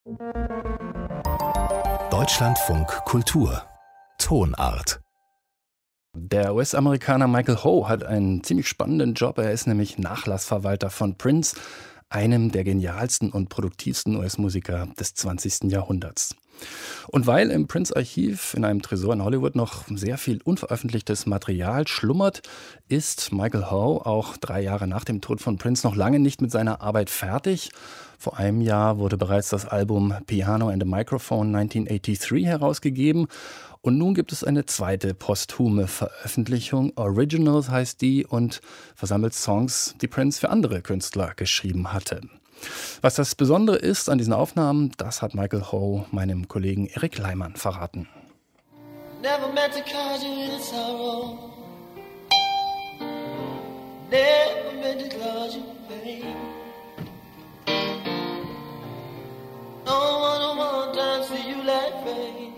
Deutschlandfunk Kultur Tonart. Der US-Amerikaner Michael Ho hat einen ziemlich spannenden Job. Er ist nämlich Nachlassverwalter von Prince, einem der genialsten und produktivsten US-Musiker des 20. Jahrhunderts. Und weil im Prince-Archiv in einem Tresor in Hollywood noch sehr viel unveröffentlichtes Material schlummert, ist Michael Ho auch 3 Jahre nach dem Tod von Prince noch lange nicht mit seiner Arbeit fertig. Vor einem Jahr wurde bereits das Album Piano and a Microphone 1983 herausgegeben. Und nun gibt es eine zweite posthume Veröffentlichung. Originals heißt die und versammelt Songs, die Prince für andere Künstler geschrieben hatte. Was das Besondere ist an diesen Aufnahmen, das hat Michael Ho meinem Kollegen Erik Leimann verraten. Never meant to cause you any sorrow. Never meant to cause you pain. Don't wanna dance to you like pain.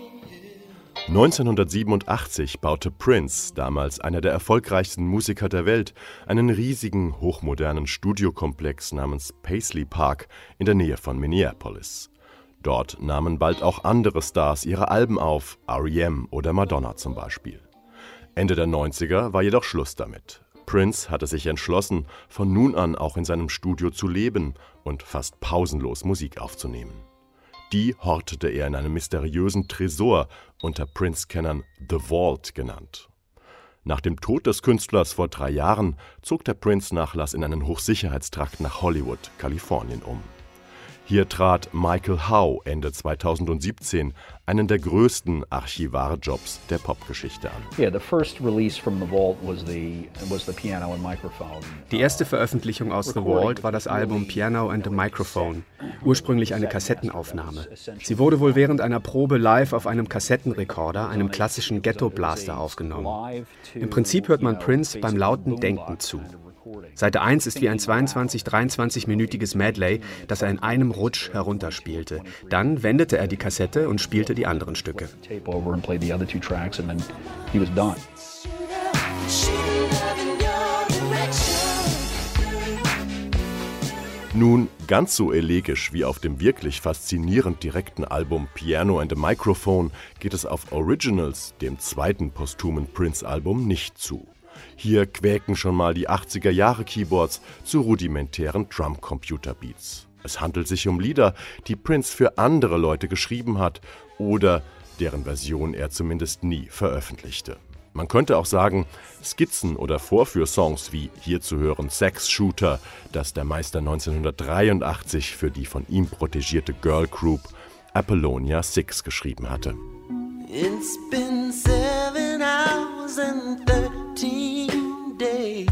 1987 baute Prince, damals einer der erfolgreichsten Musiker der Welt, einen riesigen, hochmodernen Studiokomplex namens Paisley Park in der Nähe von Minneapolis. Dort nahmen bald auch andere Stars ihre Alben auf, R.E.M. oder Madonna zum Beispiel. Ende der 90er war jedoch Schluss damit. Prince hatte sich entschlossen, von nun an auch in seinem Studio zu leben und fast pausenlos Musik aufzunehmen. Die hortete er in einem mysteriösen Tresor, unter Prince-Kennern The Vault genannt. Nach dem Tod des Künstlers vor 3 Jahren zog der Prince-Nachlass in einen Hochsicherheitstrakt nach Hollywood, Kalifornien um. Hier trat Michael Ho Ende 2017 einen der größten Archivarjobs der Popgeschichte an. Die erste Veröffentlichung aus The Vault war das Album Piano and a Microphone, ursprünglich eine Kassettenaufnahme. Sie wurde wohl während einer Probe live auf einem Kassettenrekorder, einem klassischen Ghetto-Blaster, aufgenommen. Im Prinzip hört man Prince beim lauten Denken zu. Seite 1 ist wie ein 23-minütiges Medley, das er in einem Rutsch herunterspielte. Dann wendete er die Kassette und spielte die anderen Stücke. Nun, ganz so elegisch wie auf dem wirklich faszinierend direkten Album Piano and a Microphone geht es auf Originals, dem zweiten posthumen Prince-Album, nicht zu. Hier quäken schon mal die 80er-Jahre-Keyboards zu rudimentären Drum-Computer-Beats. Es handelt sich um Lieder, die Prince für andere Leute geschrieben hat oder deren Version er zumindest nie veröffentlichte. Man könnte auch sagen, Skizzen oder Vorführsongs wie hier zu hören Sex Shooter, das der Meister 1983 für die von ihm protegierte Girl Group Apollonia 6 geschrieben hatte. It's been 7 hours and 13 days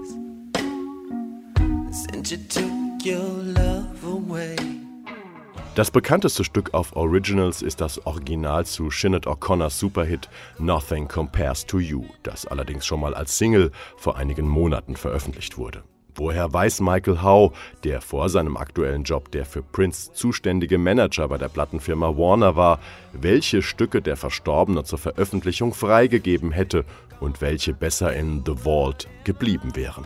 since you took your love away. Das bekannteste Stück auf Originals ist das Original zu Sinead O'Connors Superhit Nothing Compares to You, das allerdings schon mal als Single vor einigen Monaten veröffentlicht wurde. Woher weiß Michael Ho, der vor seinem aktuellen Job der für Prince zuständige Manager bei der Plattenfirma Warner war, welche Stücke der Verstorbene zur Veröffentlichung freigegeben hätte und welche besser in The Vault geblieben wären?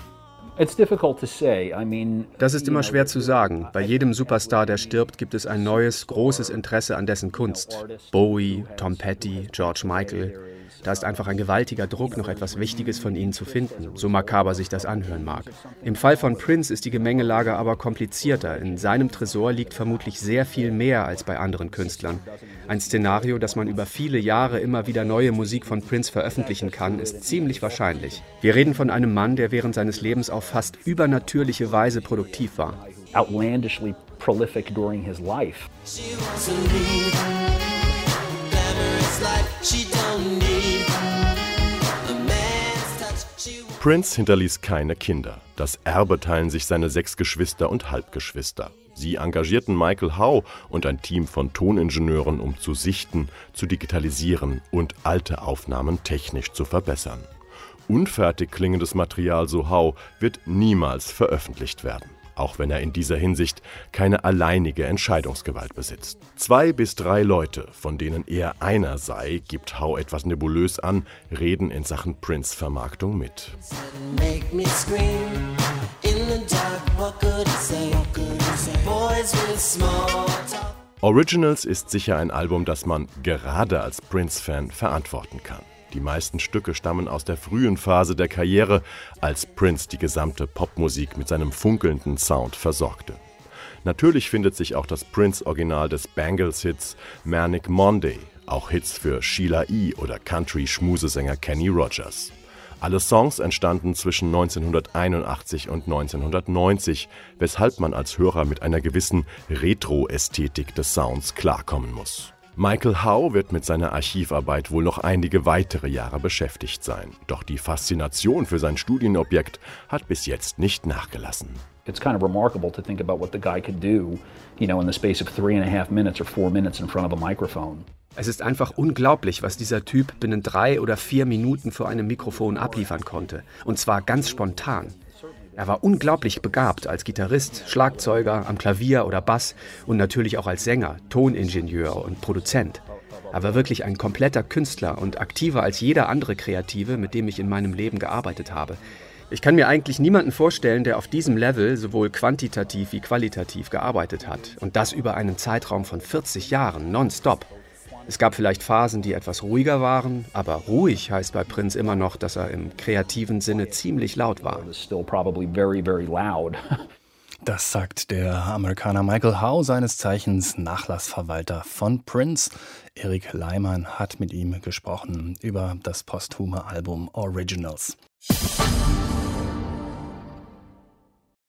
Das ist immer schwer zu sagen. Bei jedem Superstar, der stirbt, gibt es ein neues, großes Interesse an dessen Kunst. Bowie, Tom Petty, George Michael. Da ist einfach ein gewaltiger Druck, noch etwas Wichtiges von ihnen zu finden, so makaber sich das anhören mag. Im Fall von Prince ist die Gemengelage aber komplizierter. In seinem Tresor liegt vermutlich sehr viel mehr als bei anderen Künstlern. Ein Szenario, dass man über viele Jahre immer wieder neue Musik von Prince veröffentlichen kann, ist ziemlich wahrscheinlich. Wir reden von einem Mann, der während seines Lebens auf fast übernatürliche Weise produktiv war. Outlandishly prolific during his life. Prince hinterließ keine Kinder. Das Erbe teilen sich seine 6 Geschwister und Halbgeschwister. Sie engagierten Michael Ho und ein Team von Toningenieuren, um zu sichten, zu digitalisieren und alte Aufnahmen technisch zu verbessern. Unfertig klingendes Material, so Ho, wird niemals veröffentlicht werden, auch wenn er in dieser Hinsicht keine alleinige Entscheidungsgewalt besitzt. 2 bis 3 Leute, von denen er einer sei, gibt Ho etwas nebulös an, reden in Sachen Prince-Vermarktung mit. Originals ist sicher ein Album, das man gerade als Prince-Fan verantworten kann. Die meisten Stücke stammen aus der frühen Phase der Karriere, als Prince die gesamte Popmusik mit seinem funkelnden Sound versorgte. Natürlich findet sich auch das Prince-Original des Bangles-Hits Manic Monday, auch Hits für Sheila E. oder Country-Schmusesänger Kenny Rogers. Alle Songs entstanden zwischen 1981 und 1990, weshalb man als Hörer mit einer gewissen Retro-Ästhetik des Sounds klarkommen muss. Michael Howe wird mit seiner Archivarbeit wohl noch einige weitere Jahre beschäftigt sein. Doch die Faszination für sein Studienobjekt hat bis jetzt nicht nachgelassen. It's kind of remarkable to think about what the guy could do, in the space of 3.5 minutes or 4 minutes in front of a microphone. Es ist einfach unglaublich, was dieser Typ binnen 3 oder 4 Minuten vor einem Mikrofon abliefern konnte. Und zwar ganz spontan. Er war unglaublich begabt als Gitarrist, Schlagzeuger, am Klavier oder Bass und natürlich auch als Sänger, Toningenieur und Produzent. Er war wirklich ein kompletter Künstler und aktiver als jeder andere Kreative, mit dem ich in meinem Leben gearbeitet habe. Ich kann mir eigentlich niemanden vorstellen, der auf diesem Level sowohl quantitativ wie qualitativ gearbeitet hat. Und das über einen Zeitraum von 40 Jahren, nonstop. Es gab vielleicht Phasen, die etwas ruhiger waren, aber ruhig heißt bei Prince immer noch, dass er im kreativen Sinne ziemlich laut war. Das sagt der Amerikaner Michael Howe, seines Zeichens Nachlassverwalter von Prince. Erik Leimann hat mit ihm gesprochen über das posthume Album Originals.